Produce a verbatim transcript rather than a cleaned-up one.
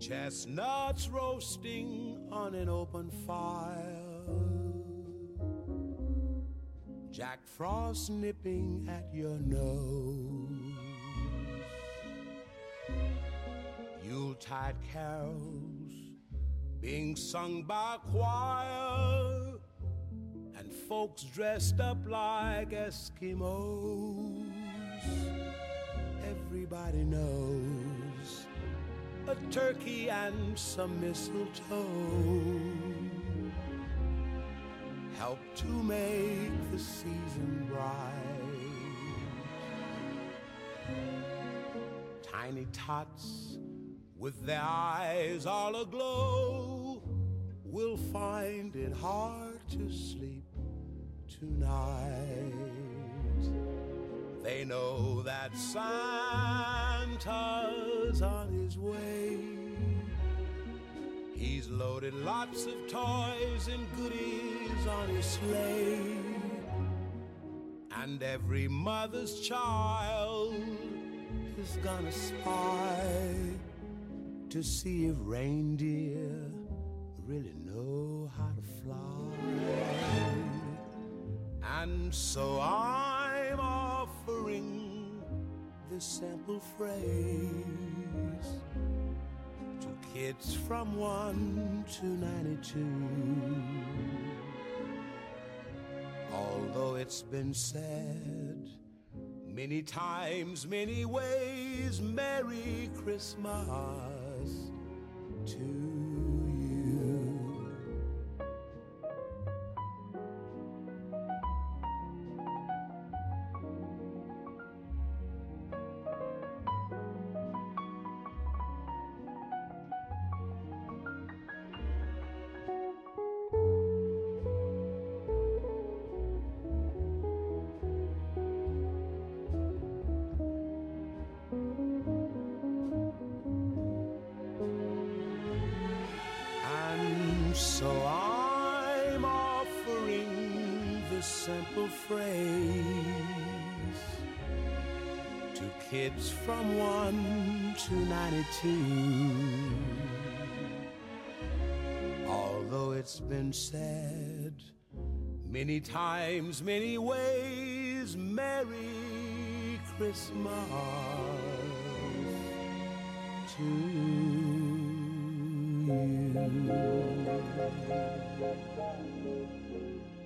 Chestnuts roasting on an open fire, Jack Frost nipping at your nose, Yuletide carols being sung by a choir, and folks dressed up like Eskimos. Everybody knows a turkey and some mistletoe help to make the season bright. Tiny tots with their eyes all aglow will find it hard to sleep tonight. They know that Santa's on his way. He's loaded lots of toys and goodies on his sleigh, and every mother's child is gonna spy to see if reindeer really know how to fly. And so I'm offering this simple phrase to kids from one to ninety-two. Although it's been said many times, many ways, Merry Christmas to you. So I'm offering this simple phrase to kids from one to ninety-two. Although it's been said many times, many ways, Merry Christmas to you.